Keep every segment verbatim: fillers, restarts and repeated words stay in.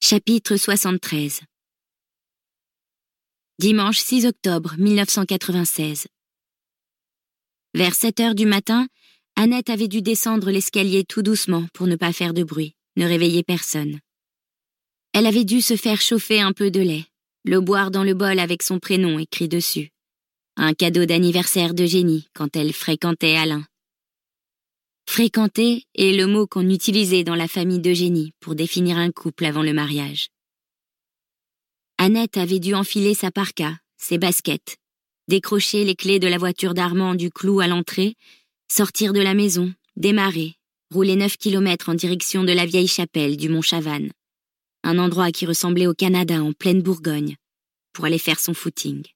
Chapitre soixante-treize. Dimanche six octobre mille neuf cent quatre-vingt-seize. Vers sept heures du matin, Annette avait dû descendre l'escalier tout doucement pour ne pas faire de bruit, ne réveiller personne. Elle avait dû se faire chauffer un peu de lait, le boire dans le bol avec son prénom écrit dessus. Un cadeau d'anniversaire d'Eugénie quand elle fréquentait Alain. Fréquenter est le mot qu'on utilisait dans la famille d'Eugénie pour définir un couple avant le mariage. Annette avait dû enfiler sa parka, ses baskets, décrocher les clés de la voiture d'Armand du clou à l'entrée, sortir de la maison, démarrer, rouler neuf kilomètres en direction de la vieille chapelle du Mont Chavannes, un endroit qui ressemblait au Canada en pleine Bourgogne, pour aller faire son footing.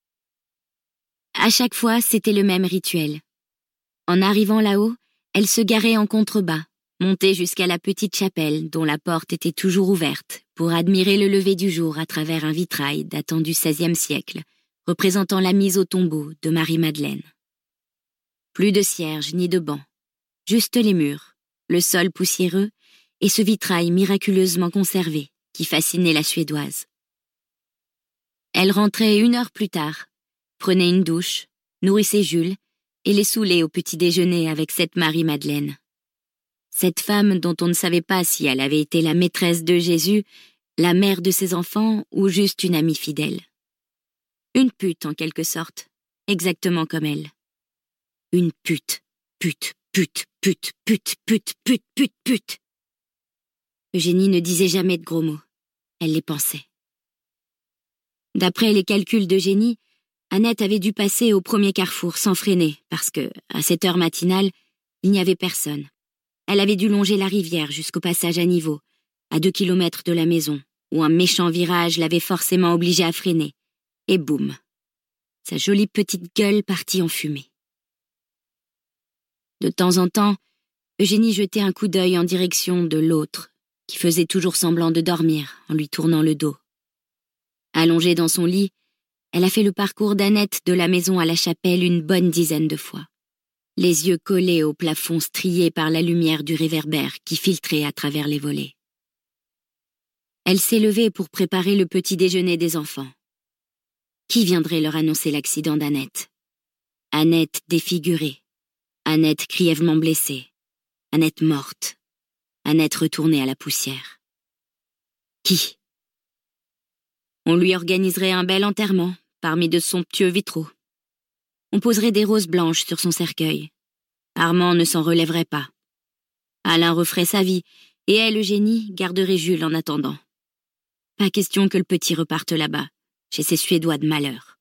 À chaque fois, c'était le même rituel. En arrivant là-haut, elle se garait en contrebas, montait jusqu'à la petite chapelle dont la porte était toujours ouverte pour admirer le lever du jour à travers un vitrail datant du seizième siècle, représentant la mise au tombeau de Marie-Madeleine. Plus de cierges ni de bancs, juste les murs, le sol poussiéreux et ce vitrail miraculeusement conservé qui fascinait la Suédoise. Elle rentrait une heure plus tard, prenait une douche, nourrissait Jules et les saoulait au petit déjeuner avec cette Marie-Madeleine. Cette femme dont on ne savait pas si elle avait été la maîtresse de Jésus, la mère de ses enfants ou juste une amie fidèle. Une pute en quelque sorte, exactement comme elle. Une pute, pute, pute, pute, pute, pute, pute, pute, pute. Eugénie ne disait jamais de gros mots, elle les pensait. D'après les calculs d'Eugénie, Annette avait dû passer au premier carrefour sans freiner parce que, à cette heure matinale, il n'y avait personne. Elle avait dû longer la rivière jusqu'au passage à niveau, à deux kilomètres de la maison, où un méchant virage l'avait forcément obligée à freiner. Et boum, sa jolie petite gueule partit en fumée. De temps en temps, Eugénie jetait un coup d'œil en direction de l'autre, qui faisait toujours semblant de dormir en lui tournant le dos. Allongée dans son lit, elle a fait le parcours d'Annette de la maison à la chapelle une bonne dizaine de fois, les yeux collés au plafond strié par la lumière du réverbère qui filtrait à travers les volets. Elle s'est levée pour préparer le petit déjeuner des enfants. Qui viendrait leur annoncer l'accident d'Annette? Annette défigurée, Annette grièvement blessée, Annette morte, Annette retournée à la poussière. Qui? On lui organiserait un bel enterrement, parmi de somptueux vitraux. On poserait des roses blanches sur son cercueil. Armand ne s'en relèverait pas. Alain referait sa vie, et elle, Eugénie, garderait Jules en attendant. Pas question que le petit reparte là-bas, chez ces Suédois de malheur.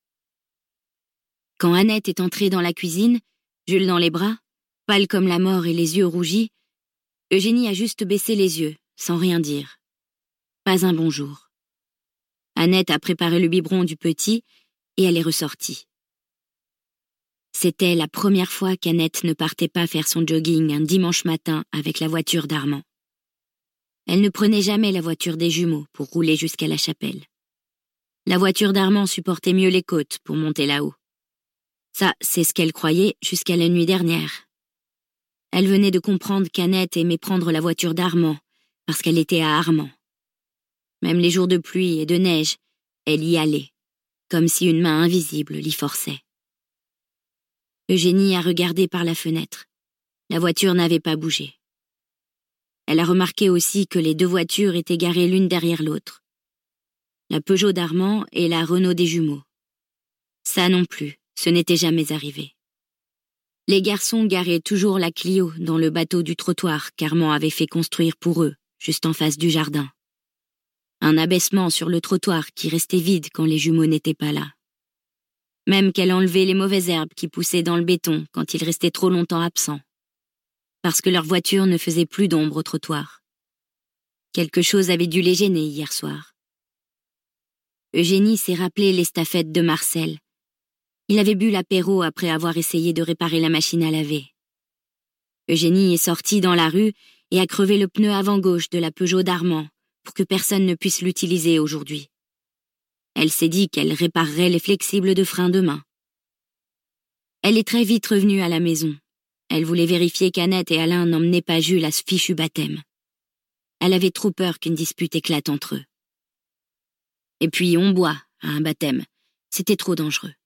Quand Annette est entrée dans la cuisine, Jules dans les bras, pâle comme la mort et les yeux rougis, Eugénie a juste baissé les yeux, sans rien dire. Pas un bonjour. Annette a préparé le biberon du petit et elle est ressortie. C'était la première fois qu'Annette ne partait pas faire son jogging un dimanche matin avec la voiture d'Armand. Elle ne prenait jamais la voiture des jumeaux pour rouler jusqu'à la chapelle. La voiture d'Armand supportait mieux les côtes pour monter là-haut. Ça, c'est ce qu'elle croyait jusqu'à la nuit dernière. Elle venait de comprendre qu'Annette aimait prendre la voiture d'Armand parce qu'elle était à Armand. Même les jours de pluie et de neige, elle y allait, comme si une main invisible l'y forçait. Eugénie a regardé par la fenêtre. La voiture n'avait pas bougé. Elle a remarqué aussi que les deux voitures étaient garées l'une derrière l'autre. La Peugeot d'Armand et la Renault des jumeaux. Ça non plus, ce n'était jamais arrivé. Les garçons garaient toujours la Clio dans le bateau du trottoir qu'Armand avait fait construire pour eux, juste en face du jardin. Un abaissement sur le trottoir qui restait vide quand les jumeaux n'étaient pas là. Même qu'elle enlevait les mauvaises herbes qui poussaient dans le béton quand ils restaient trop longtemps absents. Parce que leur voiture ne faisait plus d'ombre au trottoir. Quelque chose avait dû les gêner hier soir. Eugénie s'est rappelé l'estafette de Marcel. Il avait bu l'apéro après avoir essayé de réparer la machine à laver. Eugénie est sortie dans la rue et a crevé le pneu avant gauche de la Peugeot d'Armand pour que personne ne puisse l'utiliser aujourd'hui. Elle s'est dit qu'elle réparerait les flexibles de frein demain. Elle est très vite revenue à la maison. Elle voulait vérifier qu'Annette et Alain n'emmenaient pas Jules à ce fichu baptême. Elle avait trop peur qu'une dispute éclate entre eux. Et puis on boit à un baptême. C'était trop dangereux.